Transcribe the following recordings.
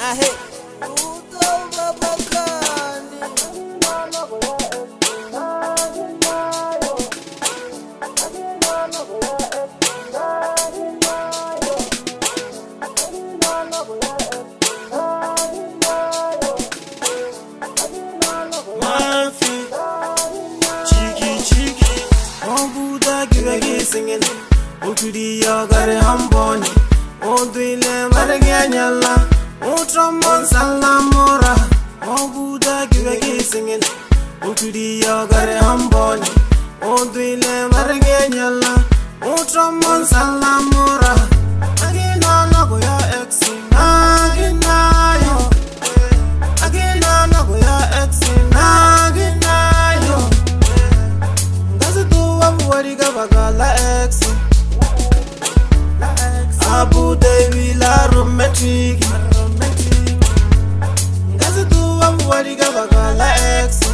Ahe Utoba bakani Mafi Chiki Obuda give singing Ukudi yogare hamboni Oduile maraganyala Utramon salamora Obuda give singing Ukudi yogare hamboni Oduile maraganyala Utramon salamora Agina nago ya exi Agina yo Agina nago ya exi Agina yo Ngazi tuwa buwariga bagala exi Abu Dhabi la romantic Ngazi tuwa buwariga bagala exi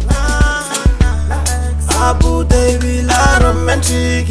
Abu Dhabi la romantic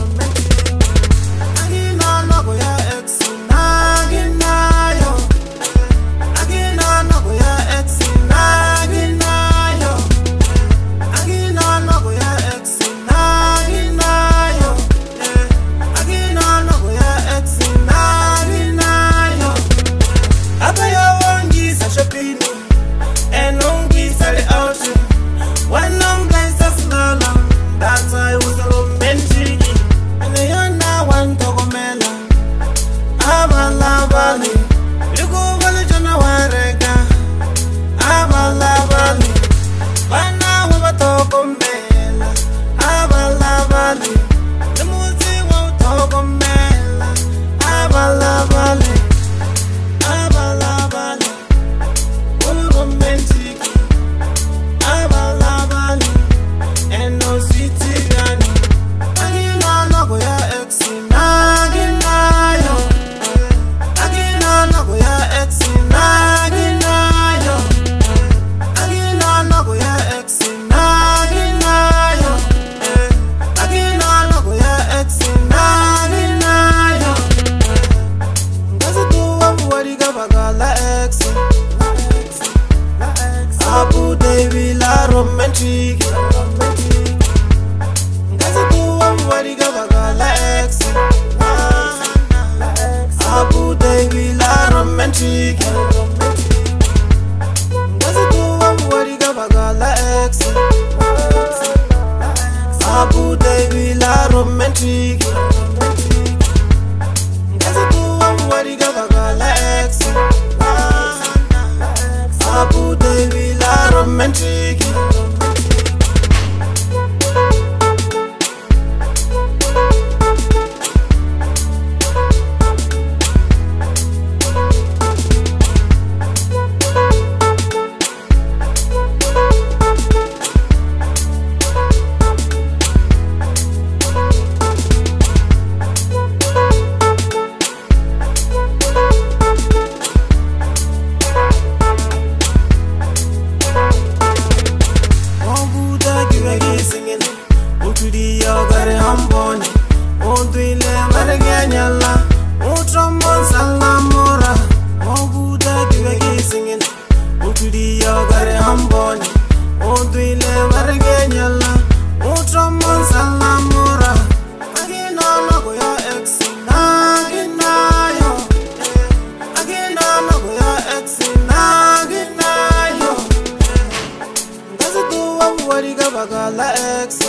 Agina nago ya exi Agina yo Agina nago ya exi Agina yo Agina nago ya exi Agina yo Agina nago ya exi Agina yo Abaya wangi sa shopini Enongi sale out When I'm guys a slalom That's why I was a romantic And they are now one togomela Abala bali You go bali jana warega Abala bali Bana waba togomela Abala bali The muzi wa togomela Abala bali Abala bali romantic Abala bali And no sweetie gani Agina nago ya exi Agina yo Agina nago ya exi Agina yo Agina nago ya exi Agina yo Agina nago ya exi Agina yo Ngazi tuwa buwariga bagala exi Abu Dhabi la romantic Ngazi tuwa buwariga bagala exi Abu Dhabi la romantic Ngazi tuwa buwariga bagala exi Abu Dhabi la romantic Ngazi tuwa buwariga bagala exi Abu Dhabi la romantic singing Ukudi yogare hamboni Oduile maraganyala Utramon salamora Obuda give singing Ukudi yogare hamboni Oduile maraganyala Utramon salamora Agina nago ya exi Agina yo Agina nago ya exi Agina yo Ngazi tuwa buwariga bagala exi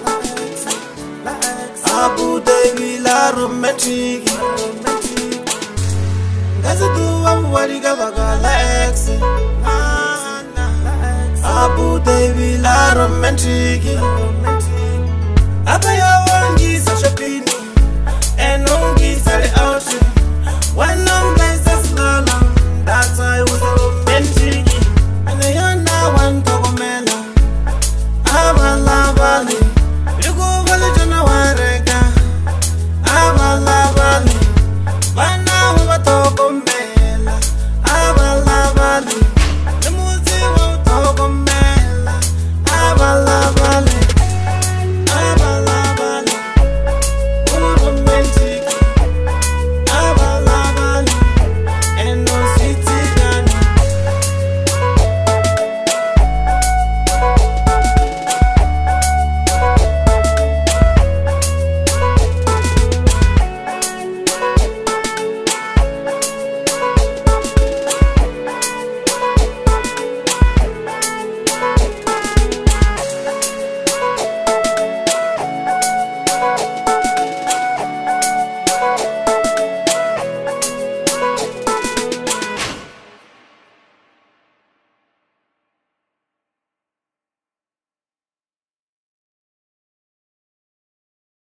Abu Dhabi la romantic Ngazi tuwa buwariga bagala exi Abu Dhabi la romantic Abaya